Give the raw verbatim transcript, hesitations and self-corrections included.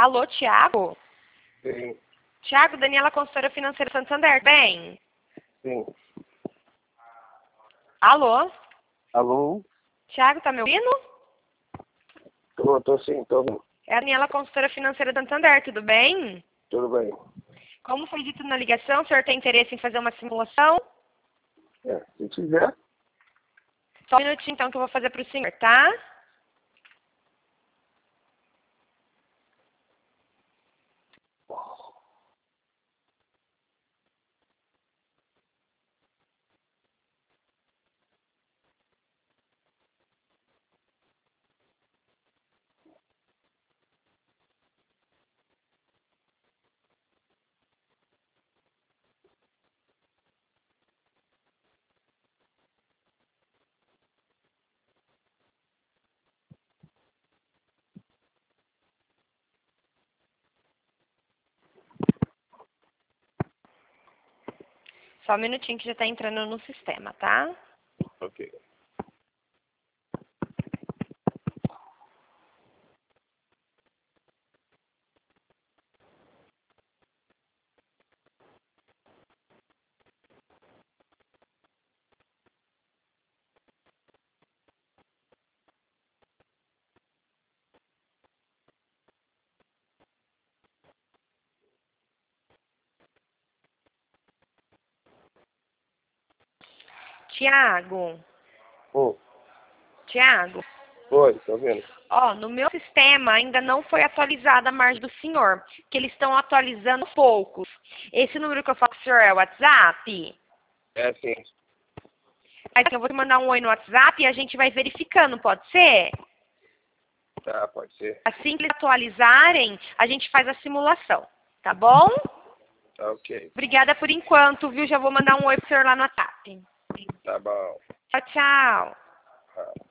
Alô, Tiago? Sim. Tiago, Daniela, consultora financeira Santander. Bem? Sim. Alô? Alô? Tiago, tá me ouvindo? Tô, tô sim, tô bem. É a Daniela, consultora financeira Santander. Tudo bem? Tudo bem. Como foi dito na ligação, o senhor tem interesse em fazer uma simulação? É, se tiver. Só um minutinho, então, que eu vou fazer para o senhor, tá? Só um minutinho que já está entrando no sistema, tá? Ok. Tiago, Ô, Tiago, oi, tô vendo. ó, no meu sistema ainda não foi atualizada a margem do senhor, que eles estão atualizando poucos. Esse número que eu falo com o senhor é o WhatsApp? É sim. Aí eu vou te mandar um oi no WhatsApp e a gente vai verificando, pode ser? Tá, pode ser. Assim que eles atualizarem, a gente faz a simulação, tá bom? Tá ok. Obrigada por enquanto, viu? Já vou mandar um oi pro senhor lá no WhatsApp. Tá bom. Tchau, tchau. Tá.